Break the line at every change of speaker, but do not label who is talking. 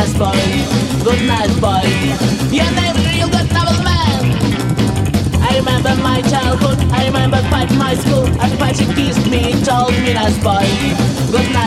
nice boy, good night boy. Your name real good double man. I remember my childhood, I remember quite my school. And when she kissed me, told me nice boy, good night.